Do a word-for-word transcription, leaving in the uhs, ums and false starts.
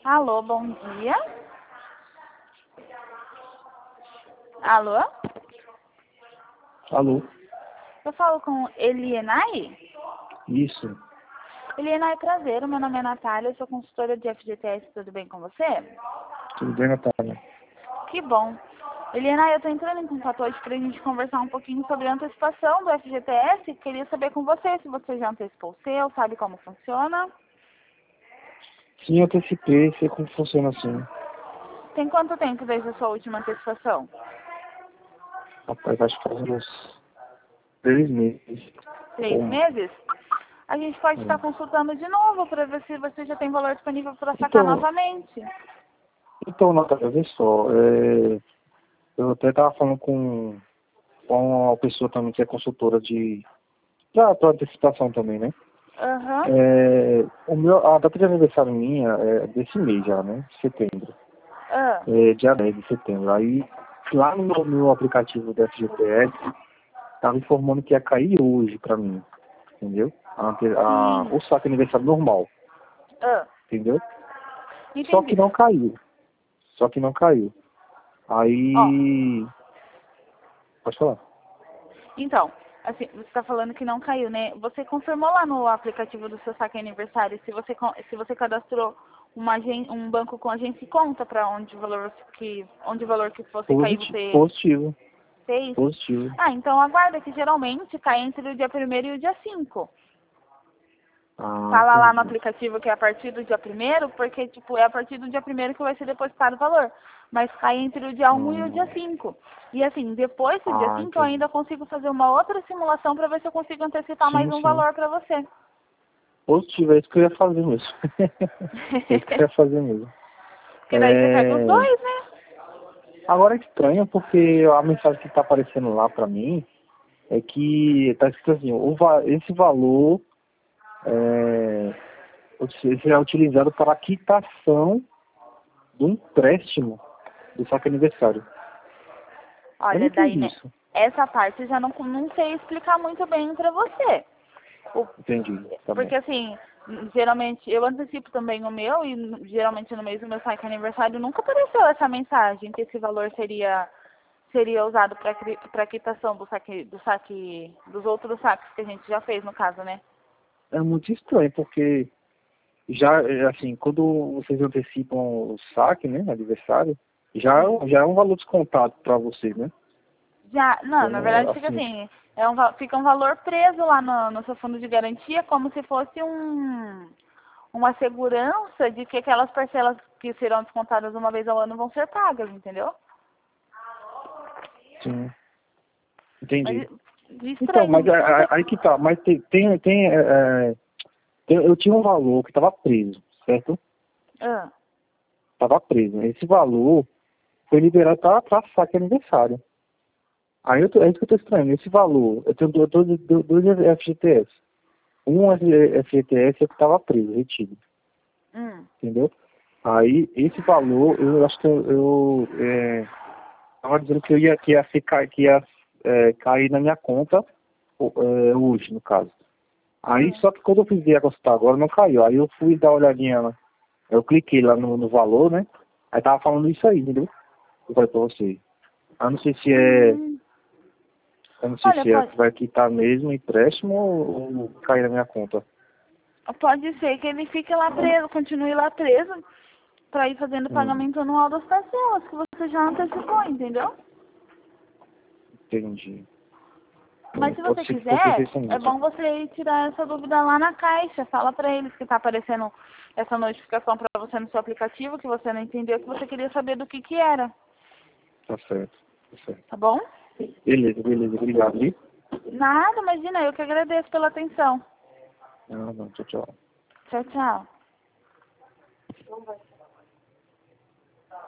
Alô, bom dia. Alô? Alô? Eu falo com Elienay? Isso. Elienay, prazer. Meu nome é Natália, eu sou consultora de F G T S. Tudo bem com você? Tudo bem, Natália? Que bom. Elienay, eu estou entrando em contato hoje para a gente conversar um pouquinho sobre a antecipação do F G T S. Queria saber com você se você já antecipou o seu, sabe como funciona. Sim, eu antecipei, sei como funciona assim. Tem quanto tempo desde a sua última antecipação? Rapaz, acho que faz uns três meses. Três Ou- meses? A gente pode é. estar consultando de novo para ver se você já tem valor disponível para sacar Então, novamente. então, Natália, vê só. é, eu até estava falando com, com uma pessoa também que é consultora de. Pra, pra antecipação também, né? Aham. É, o meu, a data de aniversário minha é desse mês já, né? Setembro. Ah. É, dia dez de setembro. Aí, lá no meu, meu aplicativo da F G T S, estava informando que ia cair hoje pra mim, entendeu? A, ante- a, Sim. o saque aniversário normal, Ah. entendeu? Só que Entendi. não caiu. Só que não caiu. Ó, Aí. Pode falar. então, assim, você está falando que não caiu, né? Você confirmou lá no aplicativo do seu saque aniversário se você, con- se você cadastrou uma agen- um banco com agência e conta para onde o valor que onde o valor que fosse cair Positivo. você Positivo. fez? Positivo. Ah, então aguarda que geralmente cai entre o dia primeiro e o dia cinco. Ah, Fala lá no entendi. aplicativo que é a partir do dia primeiro, porque, tipo, é a partir do dia primeiro que vai ser depositado o valor. Mas cai entre o dia um e o dia Hum, cinco. E assim, depois do dia ah, cinco eu entendi. ainda consigo fazer uma outra simulação para ver se eu consigo antecipar mais Sim, um sim. valor para você. Positivo, é isso que eu ia fazer mesmo. É isso que eu ia fazer mesmo. Porque daí você pega os É... dois, né? Agora é estranho porque a mensagem que está aparecendo lá para mim é que está escrito assim, o va- esse valor é, será utilizado para a quitação do empréstimo do saque aniversário. Eu não Olha, daí, entendi né? isso. Essa parte eu já não, não sei explicar muito bem para você. O- Entendi, tá bom. porque assim, geralmente eu antecipo também o meu e geralmente no mês do meu saque aniversário nunca apareceu essa mensagem que esse valor seria seria usado para quitação do saque do saque dos outros saques que a gente já fez no caso, né? É muito estranho porque já, é, assim, quando vocês antecipam o saque, né, aniversário, já, é um- já é um valor descontado para vocês, né? Já, não, na Como, verdade fica assim, assim, é um, va- fica um valor preso lá no, no seu fundo de garantia como se fosse um uma segurança de que aquelas parcelas que serão descontadas uma vez ao ano vão ser pagas, entendeu? sim, Mas entendi. de Então, mas estranho, a- não sei. a- aí que tá, mas tem, tem, tem, é, é, tem- eu tinha um valor que estava preso, certo? Ah, Estava preso. Esse valor foi liberado para saque aniversário. Aí eu tô, é isso que eu tô estranhando. Esse valor, eu tenho dois, dois, dois F G T S. Um F G T S é que estava preso, retido, hum. entendeu? Aí esse valor, eu acho que eu, eu é, tava dizendo que eu ia, que ia, ficar, que ia é, cair na minha conta é, hoje, no caso. Aí, Hum. só que quando eu fiz ver a consulta agora, não caiu. Aí eu fui dar uma olhadinha lá. Eu cliquei lá no, no valor, né? Aí tava falando isso aí, entendeu? Eu falei pra você. Eu não sei se é. Hum. Eu não sei Olha, se é pode, que vai quitar mesmo o empréstimo ou, ou cair na minha conta. pode ser que ele fique lá preso, continue lá preso, para ir fazendo o Hum, pagamento anual das parcelas que você já antecipou, entendeu? entendi. Mas Hum, se pode você ser que pode ser quiser, isso é mesmo. bom você ir tirar essa dúvida lá na caixa. Fala para eles que tá aparecendo essa notificação para você no seu aplicativo, que você não entendeu, que você queria saber do que que era, Tá certo. Tá certo. tá bom? Beleza, beleza. Obrigado, viu? Nada, imagina, eu que agradeço pela atenção. Ah, não, tchau, tchau. Tchau, tchau.